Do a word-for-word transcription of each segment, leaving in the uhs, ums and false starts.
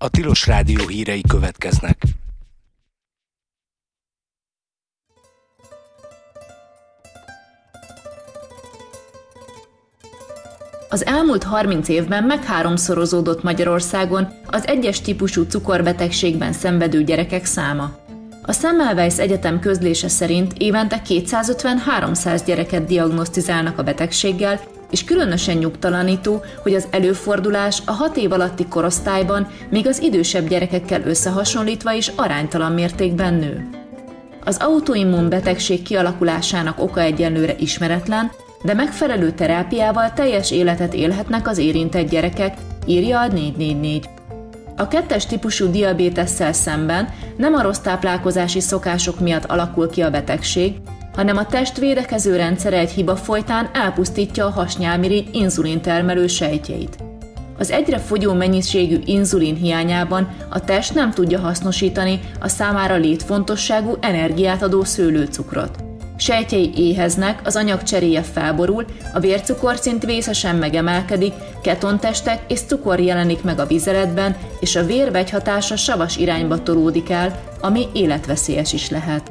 A Tilos Rádió hírei következnek. Az elmúlt harminc évben megháromszorozódott Magyarországon az egyes típusú cukorbetegségben szenvedő gyerekek száma. A Semmelweis Egyetem közlése szerint évente kétszázötven-háromszáz gyereket diagnosztizálnak a betegséggel, és különösen nyugtalanító, hogy az előfordulás a hat év alatti korosztályban még az idősebb gyerekekkel összehasonlítva is aránytalan mértékben nő. Az autoimmun betegség kialakulásának oka egyenlőre ismeretlen, de megfelelő terápiával teljes életet élhetnek az érintett gyerekek, írja a négy négy négy. A kettes típusú diabétesszel szemben nem a rossz táplálkozási szokások miatt alakul ki a betegség, hanem a test védekező rendszere egy hiba folytán elpusztítja a hasnyálmirigy inzulintermelő sejtjeit. Az egyre fogyó mennyiségű inzulin hiányában a test nem tudja hasznosítani a számára létfontosságú energiát adó szőlőcukrot. Sejtjei éheznek, az anyag cseréje felborul, a vércukorszint vészesen megemelkedik, ketontestek és cukor jelenik meg a vizeletben, és a vér vegyhatása savas irányba tolódik el, ami életveszélyes is lehet.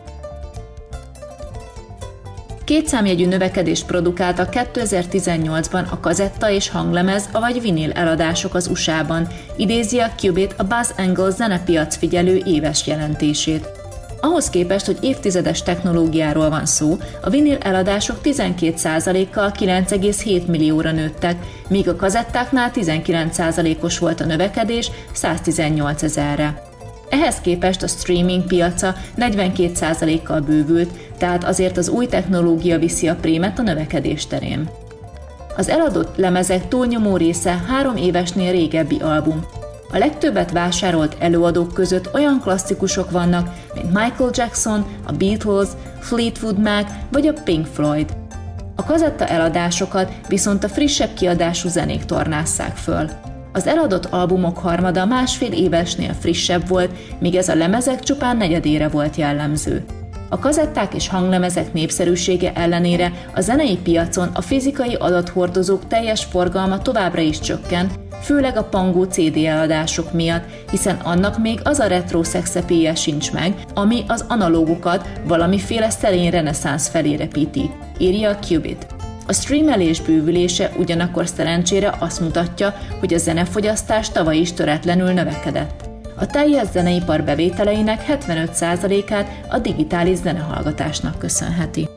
Kétszámjegyű növekedést produkáltak kétezer-tizennyolcban a kazetta és hanglemez, avagy vinil eladások az u es á-ban, idézi a Qubit a Buzz Angle zenepiac figyelő éves jelentését. Ahhoz képest, hogy évtizedes technológiáról van szó, a vinil eladások tizenkét százalékkal kilenc egész hét millióra nőttek, míg a kazettáknál tizenkilenc százalékos volt a növekedés száztizennyolc ezerre. Ehhez képest a streaming piaca negyvenkét százalékkal bővült, tehát azért az új technológia viszi a prémet a növekedés terén. Az eladott lemezek túlnyomó része három évesnél régebbi album. A legtöbbet vásárolt előadók között olyan klasszikusok vannak, mint Michael Jackson, a Beatles, Fleetwood Mac vagy a Pink Floyd. A kazetta eladásokat viszont a frissebb kiadású zenék tornásszák föl. Az eladott albumok harmada másfél évesnél frissebb volt, míg ez a lemezek csupán negyedére volt jellemző. A kazetták és hanglemezek népszerűsége ellenére a zenei piacon a fizikai adathordozók teljes forgalma továbbra is csökkent, főleg a pangó cé dé eladások miatt, hiszen annak még az a retro szexepéje sincs meg, ami az analógokat valamiféle szerény reneszánsz felé repíti, írja a Qubit. A streamelés bővülése ugyanakkor szerencsére azt mutatja, hogy a zenefogyasztás tavaly is töretlenül növekedett. A teljes zeneipar bevételeinek hetvenöt százalékát a digitális zenehallgatásnak köszönheti.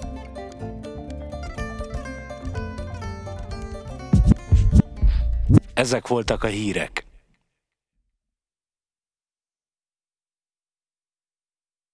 Ezek voltak a hírek.